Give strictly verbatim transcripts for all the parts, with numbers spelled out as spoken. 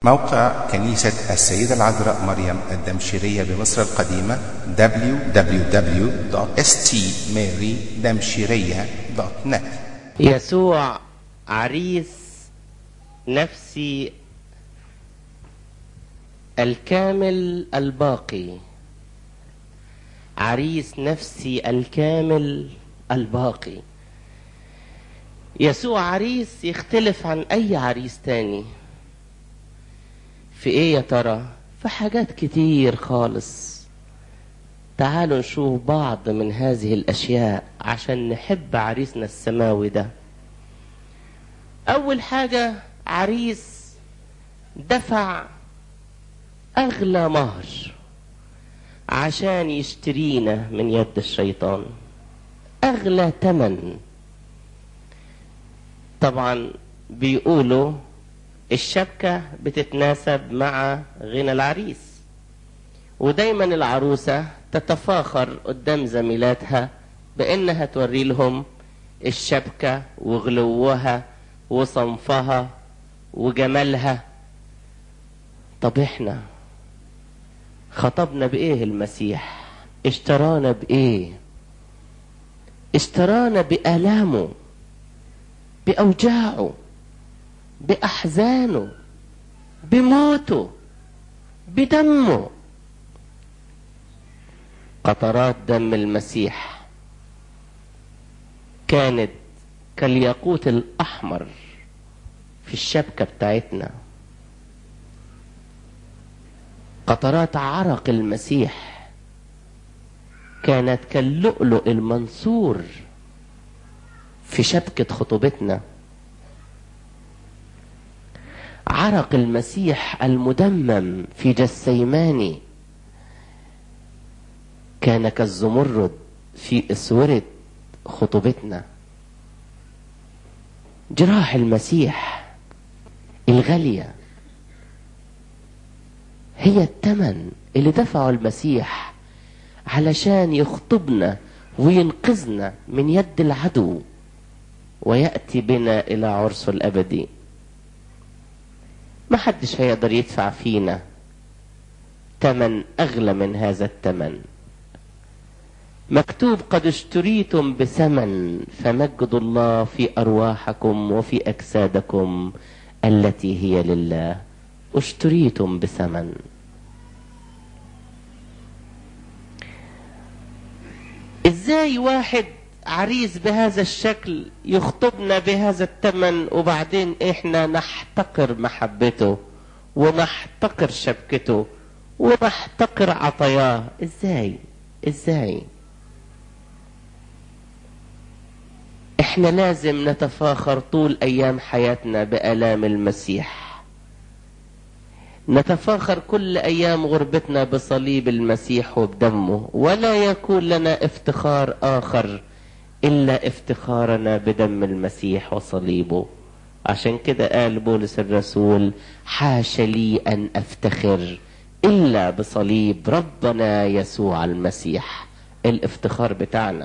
موقع كنيسة السيدة العذراء مريم الدمشقية بمصر القديمة دبليو دبليو دبليو دوت اس تي ماري دمشقية دوت نت. يسوع عريس نفسي الكامل الباقي، عريس نفسي الكامل الباقي. يسوع عريس يختلف عن اي عريس تاني. في ايه يا ترى؟ في حاجات كتير خالص. تعالوا نشوف بعض من هذه الاشياء عشان نحب عريسنا السماوي ده. اول حاجة، عريس دفع اغلى مهر عشان يشترينا من يد الشيطان، اغلى تمن. طبعا بيقولوا الشبكة بتتناسب مع غنى العريس، ودايما العروسة تتفاخر قدام زميلاتها بانها توري لهم الشبكة وغلوها وصنفها وجمالها. طب احنا خطبنا بايه؟ المسيح اشترانا بايه؟ اشترانا بآلامه، بأوجاعه، بأحزانه، بموته، بدمه. قطرات دم المسيح كانت كالياقوت الأحمر في الشبكة بتاعتنا. قطرات عرق المسيح كانت كاللؤلؤ المنثور في شبكة خطوبتنا. عرق المسيح المدمم في جثيماني كان كالزمرد في اسورة خطوبتنا. جراح المسيح الغالية هي الثمن اللي دفعه المسيح علشان يخطبنا وينقذنا من يد العدو ويأتي بنا إلى عرسه الأبدي. ما حدش هيقدر يدفع فينا ثمن أغلى من هذا الثمن. مكتوب: قد اشتريتم بثمن فمجدوا الله في أرواحكم وفي أجسادكم التي هي لله. اشتريتم بثمن. ازاي واحد عريس بهذا الشكل يخطبنا بهذا الثمن وبعدين احنا نحتقر محبته ونحتقر شبكته ونحتقر عطاياه؟ ازاي ازاي احنا لازم نتفاخر طول ايام حياتنا بآلام المسيح، نتفاخر كل ايام غربتنا بصليب المسيح وبدمه، ولا يكون لنا افتخار اخر إلا افتخارنا بدم المسيح وصليبه. عشان كده قال بولس الرسول: حاش لي أن أفتخر إلا بصليب ربنا يسوع المسيح. الافتخار بتاعنا.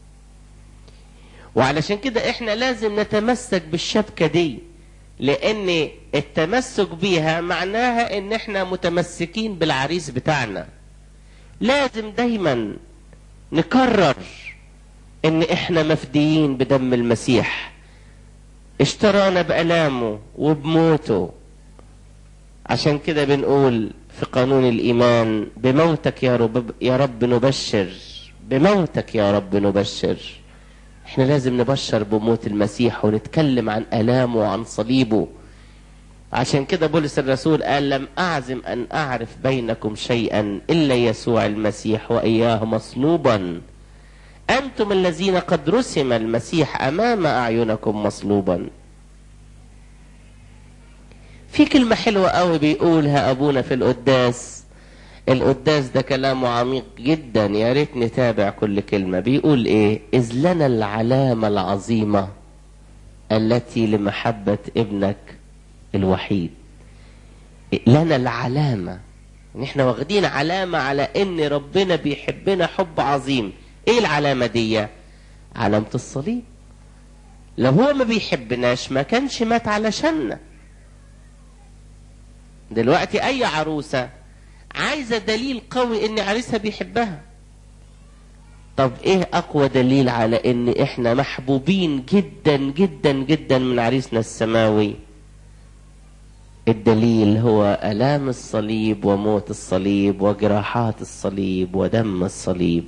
وعلشان كده احنا لازم نتمسك بالشبكة دي، لأن التمسك بيها معناها ان احنا متمسكين بالعريس بتاعنا. لازم دايما نكرر ان احنا مفديين بدم المسيح، اشترانا بألامه وبموته. عشان كده بنقول في قانون الإيمان: بموتك يا رب يا رب نبشر، بموتك يا رب نبشر. احنا لازم نبشر بموت المسيح ونتكلم عن آلامه وعن صليبه. عشان كده بولس الرسول قال: لم أعزم أن أعرف بينكم شيئا إلا يسوع المسيح وإياه مصلوبا. أنتم الذين قد رسم المسيح أمام أعينكم مصلوبا. في كلمة حلوة قوي بيقولها أبونا في القداس. القداس ده كلامه عميق جدا، يا ريت نتابع كل كلمة. بيقول إيه؟ إذ لنا العلامة العظيمة التي لمحبة ابنك الوحيد. لنا العلامة، نحن واخدين علامة على إن ربنا بيحبنا حب عظيم. ايه العلامة دي؟ علامة الصليب. لو هو ما بيحبناش ما كانش مات علشاننا. دلوقتي اي عروسة عايزة دليل قوي ان عريسها بيحبها. طب ايه اقوى دليل على ان احنا محبوبين جدا جدا جدا من عريسنا السماوي؟ الدليل هو آلام الصليب وموت الصليب وجراحات الصليب ودم الصليب.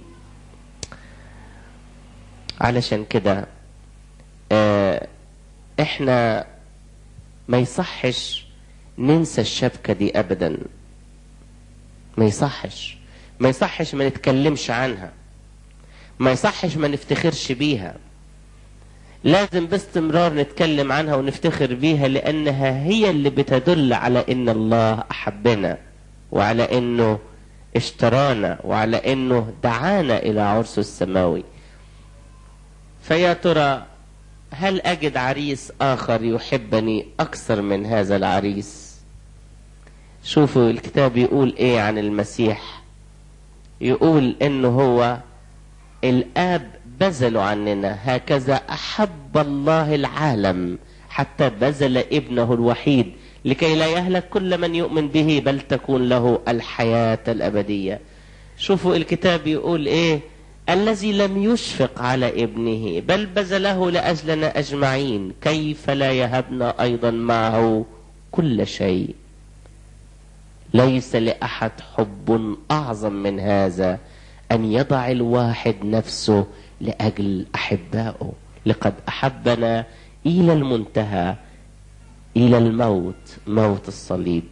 علشان كده اه احنا ما يصحش ننسى الشبكة دي ابدا، ما يصحش ما يصحش ما نتكلمش عنها، ما يصحش ما نفتخرش بيها. لازم باستمرار نتكلم عنها ونفتخر بيها، لأنها هي اللي بتدل على إن الله أحبنا، وعلى إنه اشترانا، وعلى إنه دعانا إلى عرسه السماوي. فيا ترى هل أجد عريس آخر يحبني أكثر من هذا العريس؟ شوفوا الكتاب يقول إيه عن المسيح. يقول إنه هو الآب بذل عننا، هكذا أحب الله العالم حتى بذل ابنه الوحيد لكي لا يهلك كل من يؤمن به بل تكون له الحياة الأبدية. شوفوا الكتاب يقول إيه: الذي لم يشفق على ابنه بل بذله لأجلنا أجمعين، كيف لا يهبنا أيضا معه كل شيء. ليس لأحد حب أعظم من هذا، أن يضع الواحد نفسه لأجل أحبائه. لقد أحبنا إلى المنتهى، إلى الموت، موت الصليب.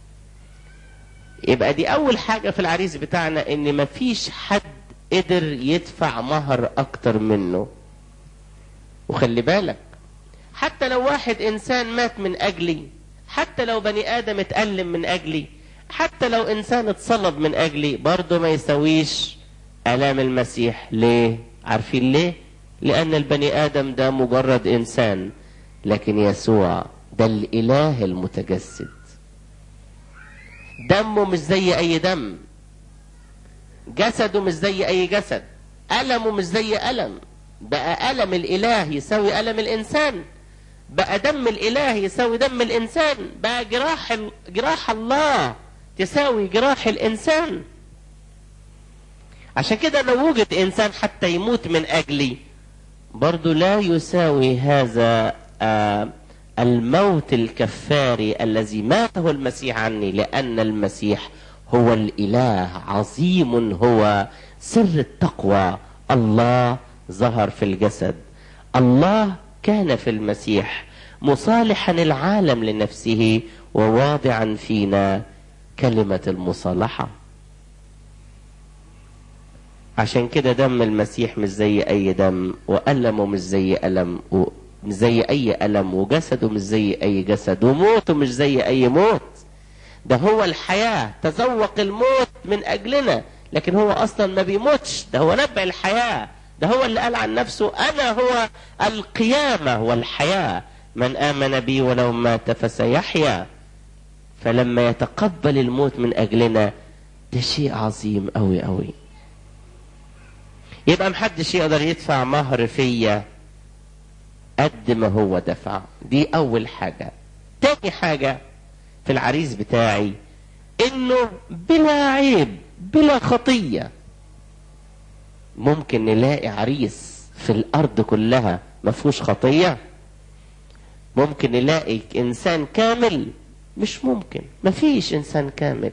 يبقى دي أول حاجة في العريس بتاعنا، إن مفيش حد قدر يدفع مهر أكتر منه. وخلي بالك، حتى لو واحد إنسان مات من أجلي، حتى لو بني آدم اتألم من أجلي، حتى لو إنسان اتصلب من أجلي، برضه ما يسويش آلام المسيح. ليه؟ عارفين ليه؟ لأن البني آدم ده مجرد إنسان، لكن يسوع ده الإله المتجسد. دمه مش زي أي دم، جسده مش زي أي جسد، ألمه مش زي ألم. بقى ألم الإله يساوي ألم الإنسان، بقى دم الإله يساوي دم الإنسان، بقى جراح جراح الله تساوي جراح الإنسان. عشان كده لو وجد إنسان حتى يموت من أجلي، برضو لا يساوي هذا آه الموت الكفاري الذي ماته المسيح عني، لأن المسيح هو الإله عظيم، هو سر التقوى. الله ظهر في الجسد، الله كان في المسيح مصالحا العالم لنفسه وواضعا فينا كلمة المصالحة. عشان كده دم المسيح مش زي أي دم، وألمه مش زي ألم مش زي أي ألم، وجسده مش زي أي جسد، وموته مش زي أي موت. ده هو الحياة، تذوق الموت من أجلنا، لكن هو أصلا ما بيموتش، ده هو نبع الحياة. ده هو اللي قال عن نفسه: أنا هو القيامة والحياة، من آمن بي ولو مات فسيحيا. فلما يتقبل الموت من أجلنا، ده شيء عظيم أوي أوي. يبقى محدش يقدر يدفع مهر فيا قد ما هو دفع. دي أول حاجة. تاني حاجة في العريس بتاعي، إنه بلا عيب بلا خطية. ممكن نلاقي عريس في الأرض كلها مفهوش خطية؟ ممكن نلاقي إنسان كامل؟ مش ممكن، مفيش إنسان كامل.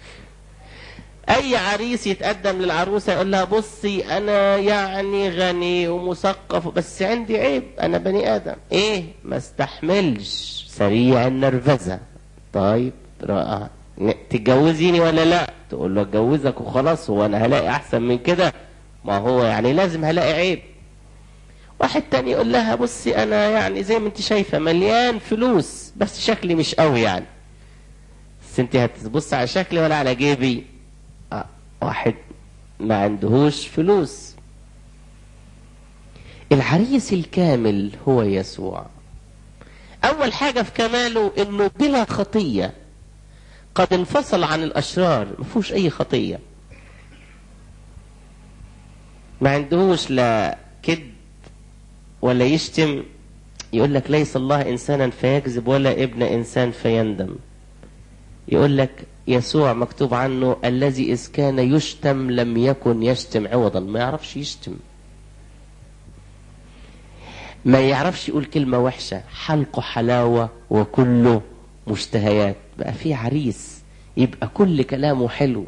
أي عريس يتقدم للعروسة يقول لها: بصي أنا يعني غني ومثقف بس عندي عيب، أنا بني آدم. إيه؟ ما استحملش، سريع النرفزة. طيب رائع، تتجوزيني ولا لا؟ تقول له: اتجوزك وخلاص، هو أنا هلاقي أحسن من كده؟ ما هو يعني لازم هلاقي عيب. واحد تاني يقول لها: بصي أنا يعني زي ما أنت شايفة مليان فلوس بس شكلي مش قوي يعني. بس أنت هتبص على شكلي ولا على جيبي؟ آه. واحد ما عندهوش فلوس. العريس الكامل هو يسوع. أول حاجة في كماله إنه بلا خطية، قد انفصل عن الأشرار، ما فيهوش أي خطية، ما عندهوش لا كذب ولا يشتم. يقول لك: ليس الله إنسانا فيكذب ولا ابن إنسان فيندم. يقول لك يسوع مكتوب عنه الذي إذ كان يشتم لم يكن يشتم عوضا. ما يعرفش يشتم، ما يعرفش يقول كلمة وحشة، حلقه حلاوة وكله مشتهيات. بقى في عريس يبقى كل كلامه حلو.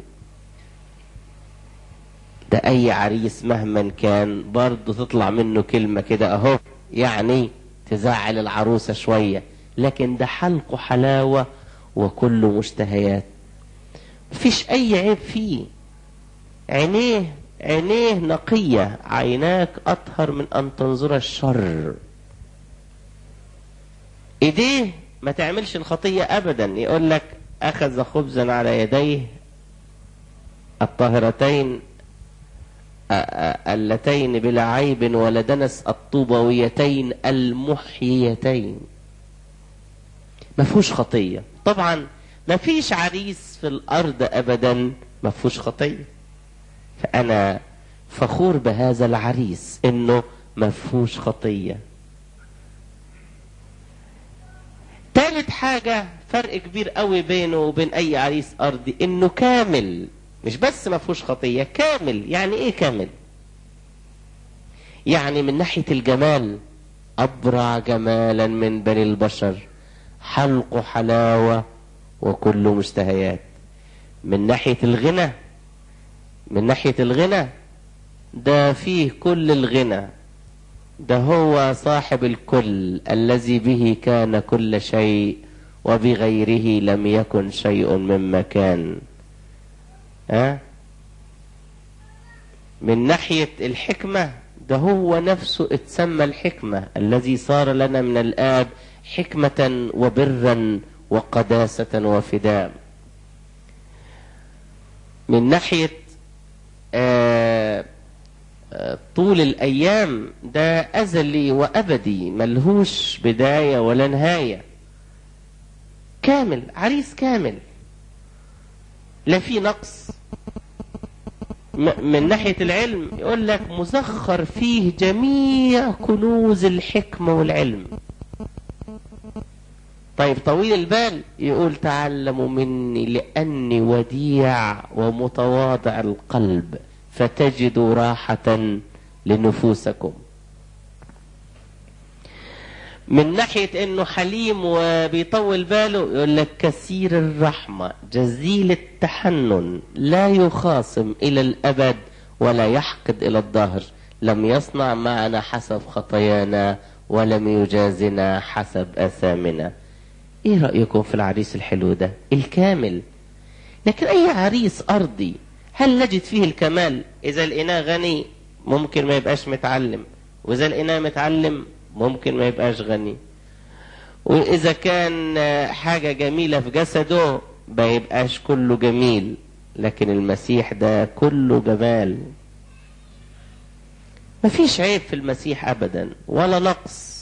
ده أي عريس مهما كان برضه تطلع منه كلمة كده أهو يعني تزعل العروسة شوية، لكن ده حلقه حلاوة وكله مشتهيات، مفيش أي عيب فيه. عينيه عينيه نقية، عيناك أطهر من أن تنظر الشر. إيديه ما تعملش الخطية أبدا. يقول لك أخذ خبزا على يديه الطاهرتين اللتين بلا عيب ولدنس الطوبويتين المحييتين. ما فيهوش خطية. طبعا ما فيش عريس في الأرض أبدا ما فيهوش خطية، فأنا فخور بهذا العريس إنه ما فيهوش خطية. تالت حاجة فرق كبير قوي بينه وبين أي عريس أرضي، إنه كامل. مش بس ما فيهوش خطية، كامل. يعني إيه كامل؟ يعني من ناحية الجمال أبرع جمالا من بني البشر، حلقه حلاوة وكله مشتهيات. من ناحية الغنى من ناحية الغنى ده فيه كل الغنى، ده هو صاحب الكل الذي به كان كل شيء وبغيره لم يكن شيء مما كان. ها؟ من ناحية الحكمة ده هو نفسه اتسمى الحكمة، الذي صار لنا من الآب حكمة وبرا وقداسة وفداء. من ناحية آه آه طول الأيام ده أزلي وأبدي، ملهوش بداية ولا نهاية. كامل، عريس كامل، لا في نقص. من ناحية العلم يقول لك مزخر فيه جميع كنوز الحكمة والعلم. طيب طويل البال يقول تعلموا مني لأني وديع ومتواضع القلب فتجدوا راحة لنفوسكم. من ناحية انه حليم وبيطول باله يقول لك كثير الرحمة جزيل التحنن لا يخاصم الى الابد ولا يحقد الى الدهر، لم يصنع معنا حسب خطايانا ولم يجازنا حسب اثامنا. ايه رأيكم في العريس الحلو ده الكامل؟ لكن اي عريس ارضي هل نجد فيه الكمال؟ اذا لقيناه غني ممكن ما يبقاش متعلم، واذا لقيناه متعلم ممكن ما يبقاش غني، واذا كان حاجة جميلة في جسده ما يبقاش كله جميل. لكن المسيح ده كله جمال، مفيش عيب في المسيح ابدا ولا نقص.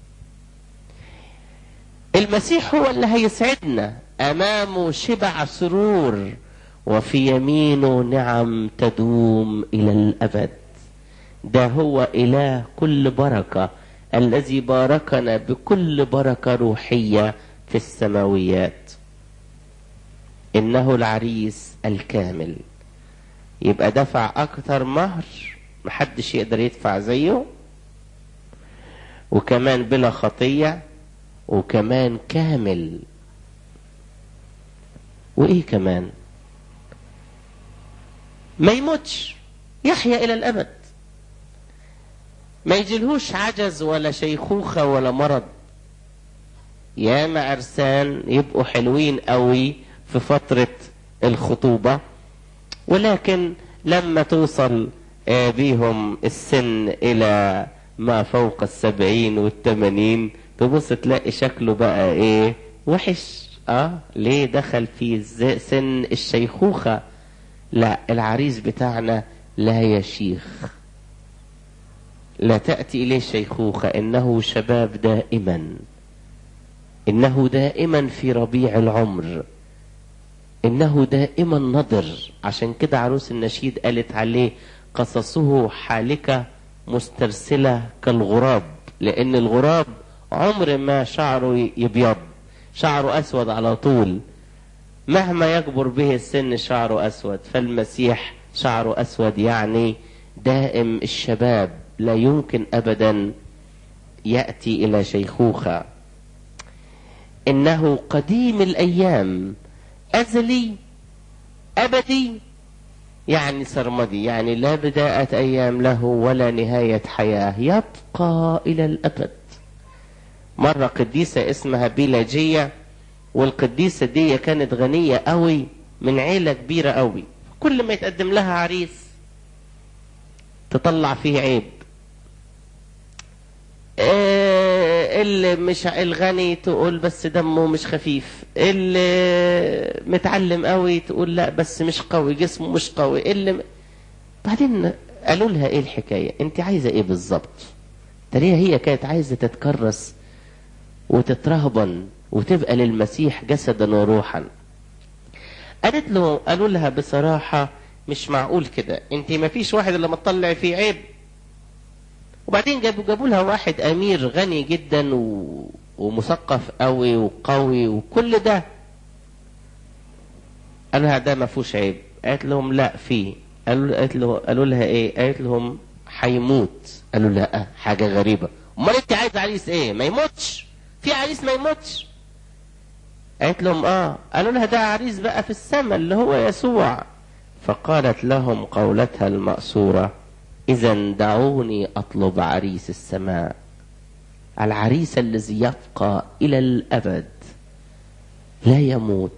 المسيح هو اللي هيسعدنا، امامه شبع سرور وفي يمينه نعم تدوم الى الابد. ده هو اله كل بركة، الذي باركنا بكل بركة روحية في السماويات. إنه العريس الكامل، يبقى دفع أكثر مهر محدش يقدر يدفع زيه، وكمان بلا خطية، وكمان كامل. وإيه كمان؟ ما يموتش، يحيا إلى الأبد، ما يجيلهوش عجز ولا شيخوخة ولا مرض. ياما عرسان يبقوا حلوين قوي في فترة الخطوبة، ولكن لما توصل بيهم السن إلى ما فوق السبعين والثمانين تبص تلاقي شكله بقى إيه وحش. آه ليه؟ دخل في سن الشيخوخة. لا، العريس بتاعنا لا يا شيخ، لا تأتي إليه الشيخوخة، إنه شباب دائما، إنه دائما في ربيع العمر، إنه دائما نضر. عشان كده عروس النشيد قالت عليه قصصه حالكة مسترسلة كالغراب، لأن الغراب عمر ما شعره يبيض، شعره أسود على طول. مهما يكبر به السن شعره أسود، فالمسيح شعره أسود يعني دائم الشباب، لا يمكن أبدا يأتي إلى شيخوخة. إنه قديم الأيام، أزلي أبدي، يعني سرمدي، يعني لا بداية أيام له ولا نهاية حياة، يبقى إلى الأبد. مرة قديسة اسمها بيلاجية، والقديسة دي كانت غنية قوي من عيلة كبيرة قوي، كل ما يتقدم لها عريس تطلع فيه عيب. إيه اللي مش الغني تقول بس دمه مش خفيف، اللي متعلم قوي تقول لا بس مش قوي، جسمه مش قوي. اللي بعدين قالوا لها ايه الحكاية، انت عايزة ايه بالظبط؟ تريها هي كانت عايزة تتكرس وتترهبن وتبقى للمسيح جسدا وروحا. قالت له، قالوا لها بصراحة مش معقول كده، انت ما فيش واحد الا ما تطلع فيه عيب. وبعدين جابوا جابوا لها واحد امير غني جدا و... ومثقف قوي وقوي وكل ده، قال لها ده ما فيهوش عيب. قالت لهم لا فيه. قالوا قالت له قالوا لها ايه؟ قالت لهم هيموت. قالوا لا حاجه غريبه، امال انت عايز عريس ايه؟ ما يموتش، في عريس ما يموتش. قالت لهم اه. قالوا لها ده عريس بقى في السماء اللي هو يسوع. فقالت لهم قولتها المأسورة، إذا دعوني أطلب عريس السماء، العريس الذي يبقى إلى الأبد لا يموت.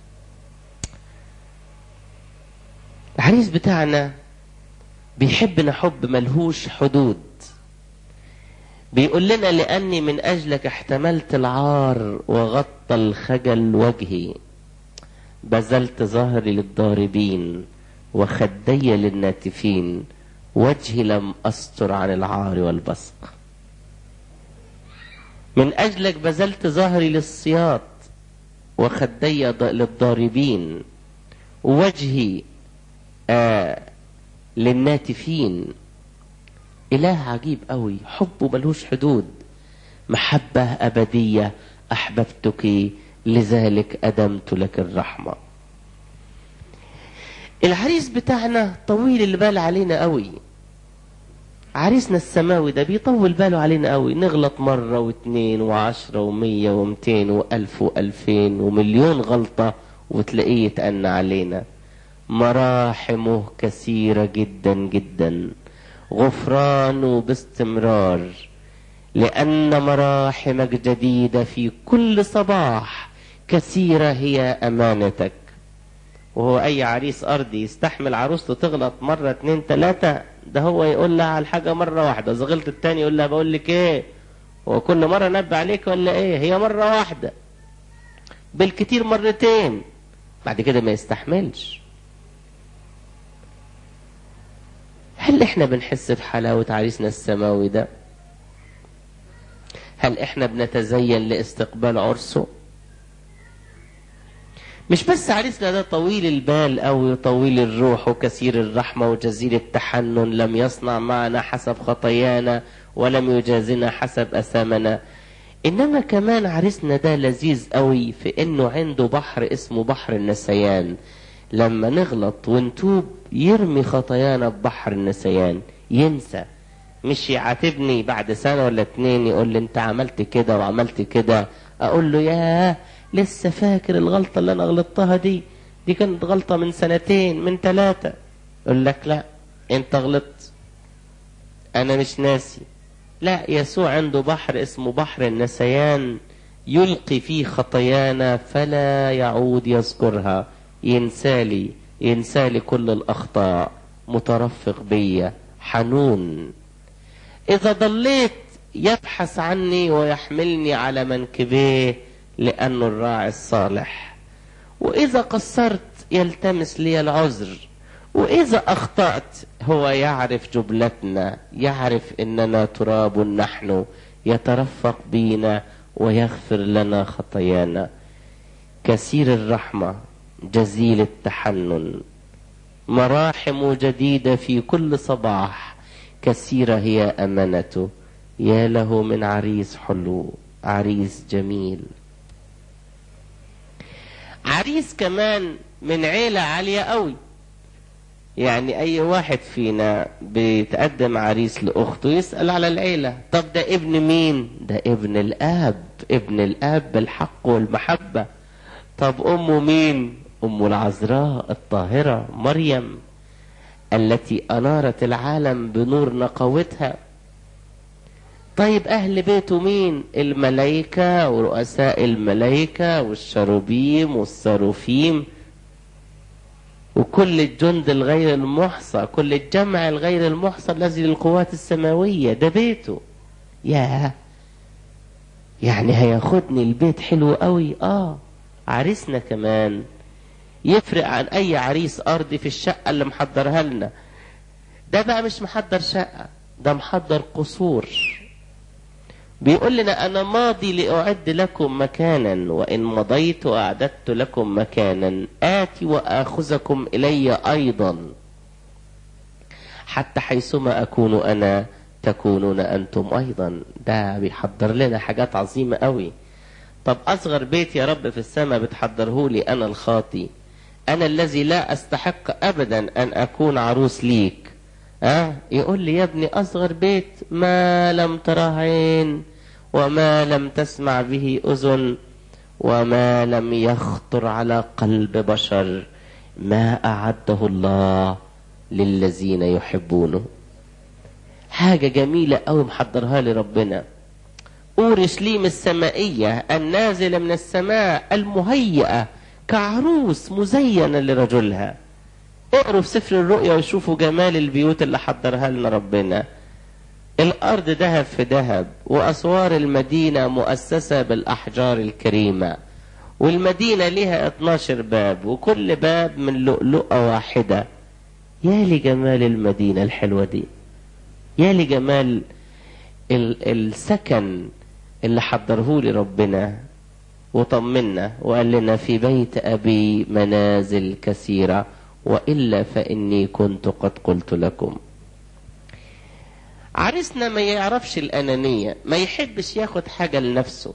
العريس بتاعنا بيحبنا حب ملهوش حدود. بيقول لنا لأني من أجلك احتملت العار وغطى الخجل وجهي، بذلت ظهري للضاربين وخدي للناتفين، وجهي لم أستر عن العار والبصق. من أجلك بذلت ظهري للصياط وخدي للضاربين، ووجهي آه للناتفين. إله عجيب قوي، حبه ملوش حدود، محبة أبدية، أحببتك لذلك أدمت لك الرحمة. العريس بتاعنا طويل البال علينا قوي، عريسنا السماوي ده بيطول باله علينا قوي. نغلط مرة واثنين وعشرة ومية ومتين والف والفين ومليون غلطة وتلاقيه يتأنى علينا. مراحمه كثيرة جدا جدا، غفرانه باستمرار، لأن مراحمك جديدة في كل صباح، كثيرة هي أمانتك. وهو أي عريس أرضي يستحمل عروسته تغلط مرة اتنين تلاتة؟ ده هو يقول لها على الحاجة مرة واحدة، إذا غلط التاني يقول لها بقول لك إيه، هو كل مرة نبه عليك ولا إيه؟ هي مرة واحدة، بالكتير مرتين، بعد كده ما يستحملش. هل احنا بنحس بحلاوة عريسنا السماوي ده؟ هل احنا بنتزين لاستقبال عرسه؟ مش بس عريسنا ده طويل البال أو طويل الروح وكثير الرحمة وجزيل التحنن، لم يصنع معنا حسب خطايانا ولم يجازنا حسب أثامنا، إنما كمان عريسنا ده لذيذ قوي في إنه عنده بحر اسمه بحر النسيان. لما نغلط ونتوب يرمي خطايانا ببحر النسيان، ينسى، مش يعاتبني بعد سنة ولا اتنين يقول لي انت عملت كده وعملت كده، اقول له ياه لسه فاكر الغلطة اللي انا غلطتها دي، دي كانت غلطة من سنتين من ثلاثة. يقول لك لا انت غلطت، انا مش ناسي. لا، يسوع عنده بحر اسمه بحر النسيان، يلقي فيه خطايانا فلا يعود يذكرها، ينسالي ينسالي كل الأخطاء، مترفق بي، حنون. إذا ضليت يبحث عني ويحملني على منكبيه لأنه الراعي الصالح، وإذا قصرت يلتمس لي العذر، وإذا أخطأت هو يعرف جبلتنا، يعرف إننا تراب نحن، يترفق بينا ويغفر لنا خطايانا. كثير الرحمة جزيل التحنن، مراحم جديدة في كل صباح، كثيرة هي أمانته. يا له من عريس حلو، عريس جميل. عريس كمان من عيلة عالية قوي. يعني اي واحد فينا بيتقدم عريس لاخته يسأل على العيلة. طب ده ابن مين؟ ده ابن الاب، ابن الاب بالحق والمحبة. طب امه مين؟ ام العذراء الطاهرة مريم التي انارت العالم بنور نقاوتها. طيب اهل بيته مين؟ الملائكة ورؤساء الملائكة والشروبيم والصاروفيم وكل الجند الغير المحصى، كل الجمع الغير المحصى الذي للقوات السماوية. ده بيته. يا يعني هياخدني البيت حلو قوي. اه عريسنا كمان يفرق عن اي عريس ارضي في الشقة اللي محضرها لنا. ده بقى مش محضر شقة، ده محضر قصور. بيقول لنا انا ماضي لاعد لكم مكانا، وان مضيت واعددت لكم مكانا اتي واخذكم الي ايضا، حتى حيثما اكون انا تكونون انتم ايضا. ده بيحضر لنا حاجات عظيمة قوي. طب اصغر بيت يا رب في السماء بتحضره لي انا الخاطي، انا الذي لا استحق ابدا ان اكون عروس ليك. اه يقول لي يا ابني اصغر بيت ما لم تره عين وما لم تسمع به اذن وما لم يخطر على قلب بشر، ما اعده الله للذين يحبونه. حاجة جميلة قوي محضرها لي ربنا. اورشليم السمائية النازلة من السماء المهيئة كعروس مزينة لرجلها. اقروا في سفر الرؤيا وشوفوا جمال البيوت اللي حضرها لنا ربنا. الارض ذهب في ذهب، واسوار المدينة مؤسسة بالاحجار الكريمة، والمدينة لها اتناشر باب وكل باب من لؤلؤة واحدة. يا لجمال المدينة الحلوة دي، يا لجمال السكن اللي حضره لي ربنا وطمنا وقال لنا في بيت ابي منازل كثيرة وإلا فإني كنت قد قلت لكم. عريسنا ما يعرفش الأنانية، ما يحبش ياخد حاجة لنفسه،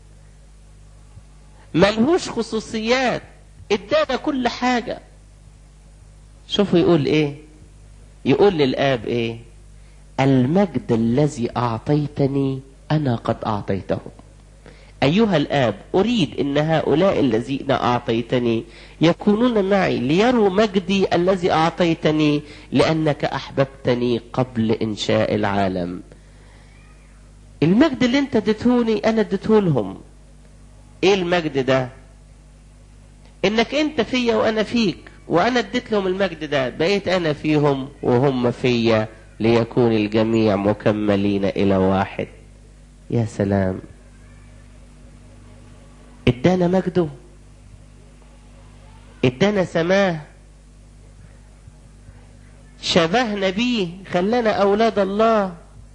ملهوش خصوصيات، ادانا كل حاجة. شوفوا يقول ايه؟ يقول للآب ايه؟ المجد الذي أعطيتني أنا قد أعطيته. أيها الآب أريد أن هؤلاء الذين أعطيتني يكونون معي ليروا مجدي الذي أعطيتني لأنك أحببتني قبل إنشاء العالم. المجد اللي أنت اديتهوني أنا اديتهولهم. إيه المجد ده؟ إنك أنت فيا وأنا فيك، وأنا اديت لهم المجد ده، بقيت أنا فيهم وهم فيا ليكون الجميع مكملين إلى واحد. يا سلام، ادانا مجده، ادانا سماه، شبهنا بيه، خلانا اولاد الله.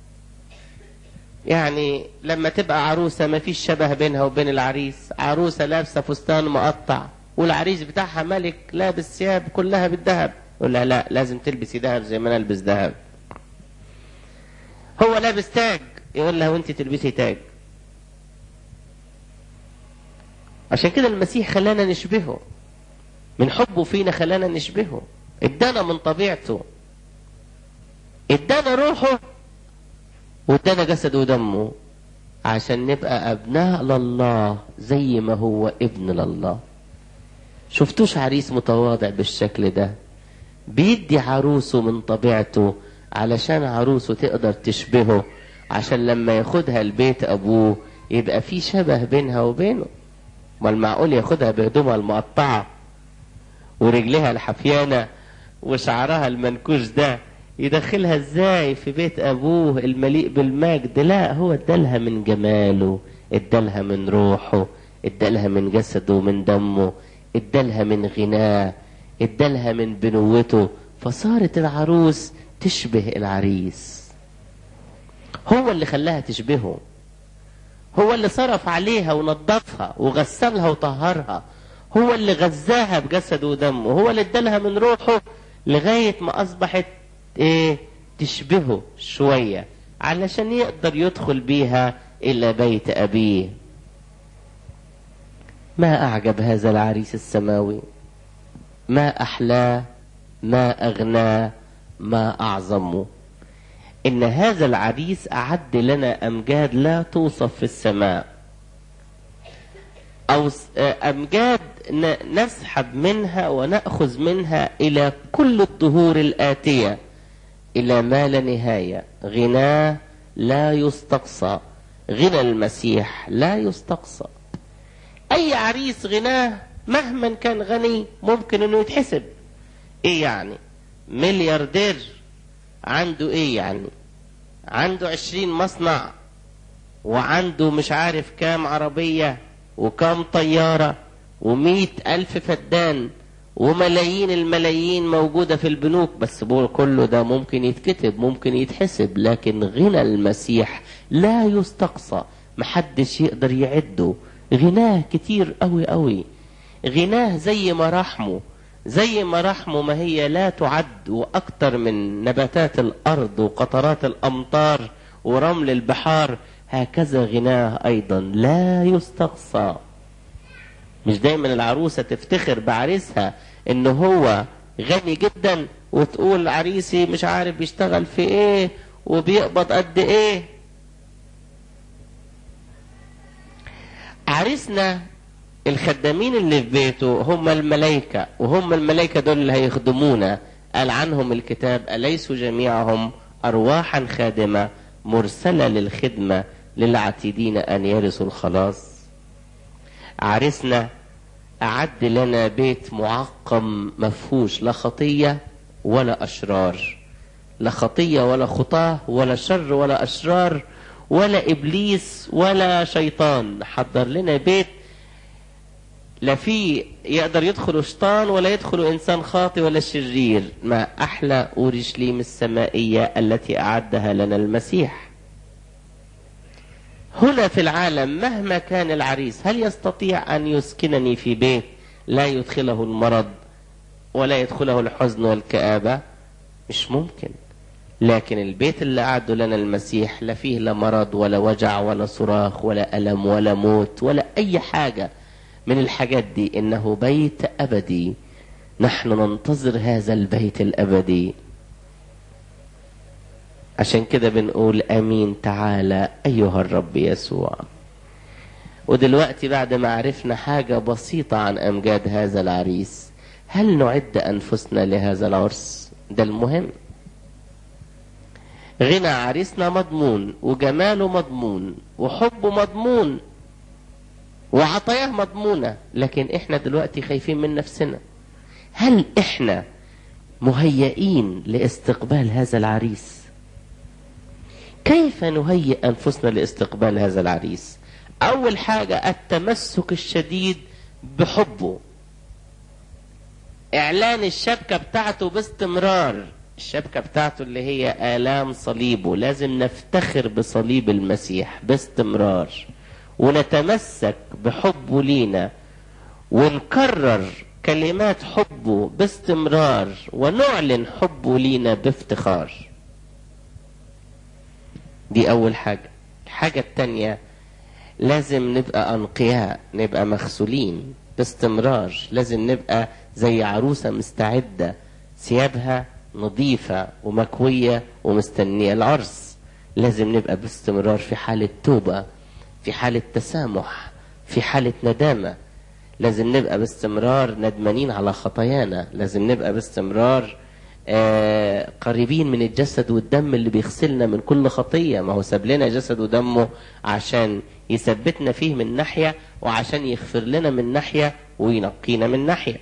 يعني لما تبقى عروسة ما فيش شبه بينها وبين العريس. عروسة لابسة فستان مقطع والعريس بتاعها ملك لابس ثياب كلها بالذهب، يقول لها لا لازم تلبسي ذهب زي ما انا البس ذهب. هو لابس تاج يقول لها وانت تلبسي تاج. عشان كده المسيح خلانا نشبهه، من حبه فينا خلانا نشبهه، ادانا من طبيعته، ادانا روحه وادانا جسده ودمه عشان نبقى ابناء لله زي ما هو ابن لله. شفتوش عريس متواضع بالشكل ده بيدي عروسه من طبيعته علشان عروسه تقدر تشبهه، عشان لما ياخدها البيت ابوه يبقى في شبه بينها وبينه. ما المعقول ياخدها بهدومها المقطعة ورجلها الحفيانة وشعرها المنكوش ده يدخلها ازاي في بيت ابوه المليء بالمجد؟ لا، هو ادالها من جماله، ادالها من روحه، ادالها من جسده ومن دمه، ادالها من غناه، ادالها من بنوته، فصارت العروس تشبه العريس. هو اللي خلاها تشبهه، هو اللي صرف عليها ونظفها وغسلها وطهرها، هو اللي غذاها بجسده ودمه، هو اللي ادالها من روحه لغاية ما اصبحت ايه؟ تشبهه شوية علشان يقدر يدخل بيها الى بيت ابيه. ما أعجب هذا العريس السماوي، ما أحلاه، ما أغناه، ما أعظمه. إن هذا العريس أعد لنا أمجاد لا توصف في السماء، أو أمجاد نسحب منها ونأخذ منها إلى كل الدهور الآتية، إلى ما لا نهاية. غناه لا يستقصى، غنى المسيح لا يستقصى. أي عريس غناه مهما كان غني ممكن إنه يتحسب. إيه يعني؟ ملياردير عنده إيه يعني؟ عنده عشرين مصنع، وعنده مش عارف كام عربية وكام طيارة ومئة ألف فدان وملايين الملايين موجودة في البنوك، بس بقول كله ده ممكن يتكتب، ممكن يتحسب. لكن غنى المسيح لا يستقصى، محدش يقدر يعده. غناه كتير قوي قوي، غناه زي ما رحمه، زي ما رحمه ما هي لا تعد، وأكتر من نباتات الأرض وقطرات الأمطار ورمل البحار، هكذا غناه أيضا لا يستقصى. مش دايما العروسة تفتخر بعريسها إن هو غني جدا، وتقول عريسي مش عارف بيشتغل في ايه وبيقبض قد ايه. عريسنا الخدامين اللي في بيته هم الملائكة، وهم الملائكة دول اللي هيخدمونا. قال عنهم الكتاب: أليسوا جميعهم أرواحا خادمة مرسلة للخدمة للعتيدين أن يرثوا الخلاص. عريسنا أعد لنا بيت معقم مفهوش لا خطية ولا أشرار، لا خطية ولا خطاه ولا شر ولا أشرار ولا إبليس ولا شيطان. حضر لنا بيت لا فيه يقدر يدخل شيطان ولا يدخل إنسان خاطئ ولا شرير. ما أحلى أورشليم السمائية التي أعدها لنا المسيح. هنا في العالم مهما كان العريس، هل يستطيع أن يسكنني في بيت لا يدخله المرض ولا يدخله الحزن والكآبة؟ مش ممكن. لكن البيت اللي أعده لنا المسيح لا فيه لا مرض ولا وجع ولا صراخ ولا ألم ولا موت ولا أي حاجة من الحاجات دي. إنه بيت أبدي، نحن ننتظر هذا البيت الأبدي. عشان كده بنقول امين تعالى ايها الرب يسوع. ودلوقتي بعد ما عرفنا حاجة بسيطة عن امجاد هذا العريس، هل نعد انفسنا لهذا العرس؟ ده المهم. غنى عريسنا مضمون، وجماله مضمون، وحبه مضمون، وعطاياه مضمونة. لكن احنا دلوقتي خايفين من نفسنا. هل احنا مهيئين لاستقبال هذا العريس؟ كيف نهيئ أنفسنا لاستقبال هذا العريس؟ أول حاجة التمسك الشديد بحبه، إعلان الشبكة بتاعته باستمرار. الشبكة بتاعته اللي هي آلام صليبه، لازم نفتخر بصليب المسيح باستمرار، ونتمسك بحبه لينا، ونكرر كلمات حبه باستمرار، ونعلن حبه لينا بافتخار. دي أول حاجة. الحاجة التانية لازم نبقى أنقياء، نبقى مغسولين باستمرار. لازم نبقى زي عروسة مستعدة، ثيابها نظيفة ومكوية ومستنية العرس. لازم نبقى باستمرار في حالة توبة، في حالة تسامح، في حالة ندامة. لازم نبقى باستمرار ندمانين على خطايانا. لازم نبقى باستمرار آه قريبين من الجسد والدم اللي بيغسلنا من كل خطية. ما هو ساب لنا جسد ودمه عشان يثبتنا فيه من ناحية، وعشان يغفر لنا من ناحية، وينقينا من ناحية.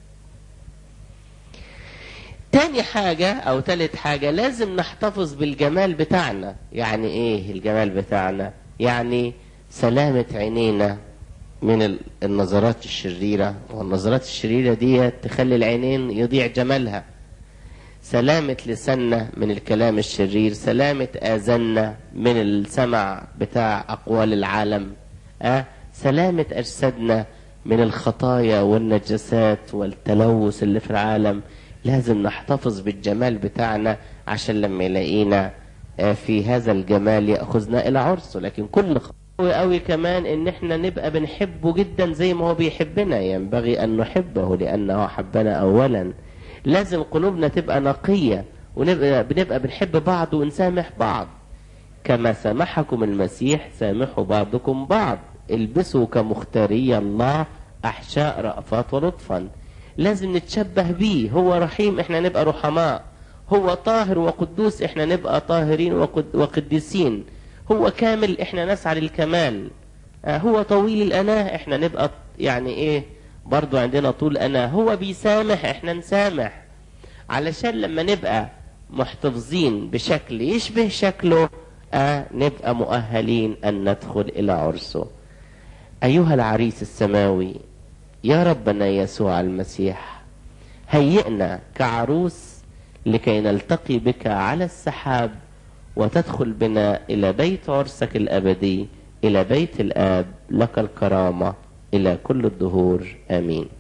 تاني حاجة أو تالت حاجة، لازم نحتفظ بالجمال بتاعنا. يعني إيه الجمال بتاعنا؟ يعني سلامة عينينا من النظرات الشريرة، والنظرات الشريرة دي تخلي العينين يضيع جمالها. سلامة لساننا من الكلام الشرير، سلامة آذاننا من السمع بتاع أقوال العالم، أه؟ سلامة أجسادنا من الخطايا والنجاسات والتلوث اللي في العالم. لازم نحتفظ بالجمال بتاعنا عشان لما يلاقينا في هذا الجمال يأخذنا إلى عرسه. لكن كل قوي قوي كمان ان احنا نبقى بنحبه جدا زي ما هو بيحبنا. ينبغي ان نحبه لانه حبنا اولا. لازم قلوبنا تبقى نقية ونبقى بنبقى بنحب بعض ونسامح بعض. كما سامحكم المسيح سامحوا بعضكم بعض. البسوا كمختاري الله احشاء رأفات ولطفا. لازم نتشبه بيه. هو رحيم احنا نبقى رحماء. هو طاهر وقدوس احنا نبقى طاهرين وقد وقديسين. هو كامل احنا نسعى للكمال. آه هو طويل الأناة احنا نبقى يعني ايه برضو عندنا طول أناة. هو بيسامح احنا نسامح، علشان لما نبقى محتفظين بشكل يشبه شكله آه نبقى مؤهلين أن ندخل إلى عرسه. أيها العريس السماوي يا ربنا يسوع المسيح، هيئنا كعروس لكي نلتقي بك على السحاب وتدخل بنا إلى بيت عرسك الأبدي، إلى بيت الآب، لك الكرامة إلى كل الدهور. آمين.